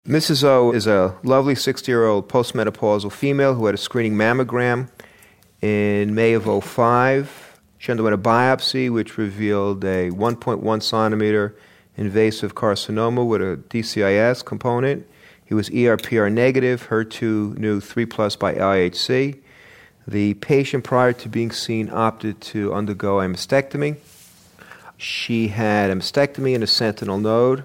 Mrs. O is a lovely 60-year-old postmenopausal female who had a screening mammogram in May of '05. She underwent a biopsy which revealed a 1.1 centimeter invasive carcinoma with a DCIS component. He was ER/PR negative, HER2 neu 3+ by IHC. The patient, prior to being seen, opted to undergo a mastectomy. She had a mastectomy in a sentinel node.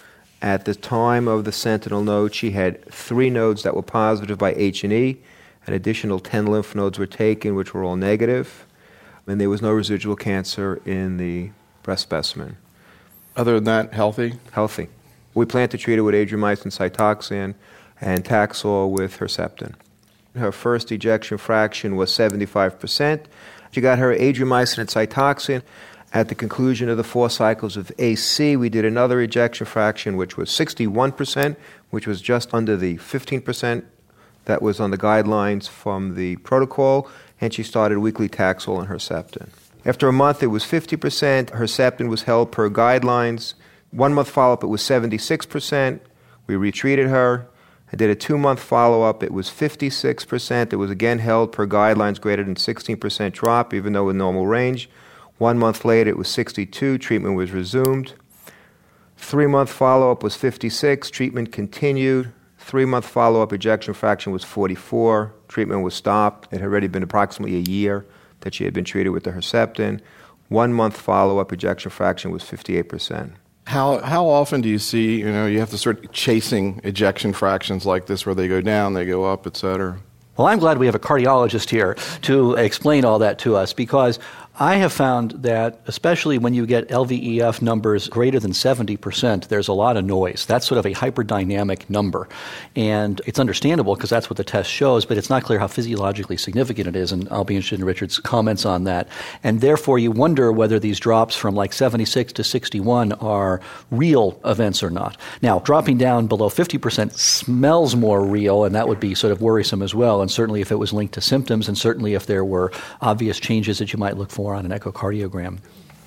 At the time of the sentinel node, she had 3 nodes that were positive by H&E. An additional 10 lymph nodes were taken, which were all negative. And there was no residual cancer in the breast specimen. Other than that, healthy? Healthy. We plan to treat her with adriamycin, Cytoxan, and Taxol with Herceptin. Her first ejection fraction was 75%. She got her adriamycin and Cytoxan. At the conclusion of the 4 cycles of AC, we did another ejection fraction, which was 61%, which was just under the 15% that was on the guidelines from the protocol, and she started weekly Taxol and Herceptin. After a month, it was 50%. Herceptin was held per guidelines. 1 month follow-up, it was 76%. We retreated her. I did a 2-month follow-up. It was 56%. It was again held per guidelines, greater than 16% drop, even though in normal range. 1 month later, it was 62. Treatment was resumed. 3-month follow-up was 56. Treatment continued. 3-month follow-up ejection fraction was 44. Treatment was stopped. It had already been approximately a year that she had been treated with the Herceptin. 1 month follow-up ejection fraction was 58%. How often do you see, you have to start chasing ejection fractions like this where they go down, they go up, et cetera? Well, I'm glad we have a cardiologist here to explain all that to us, because I have found that especially when you get LVEF numbers greater than 70%, there's a lot of noise. That's sort of a hyperdynamic number. And it's understandable because that's what the test shows, but it's not clear how physiologically significant it is, and I'll be interested in Richard's comments on that. And therefore, you wonder whether these drops from like 76 to 61 are real events or not. Now, dropping down below 50% smells more real, and that would be sort of worrisome as well, and certainly if it was linked to symptoms, and certainly if there were obvious changes that you might look for on an echocardiogram.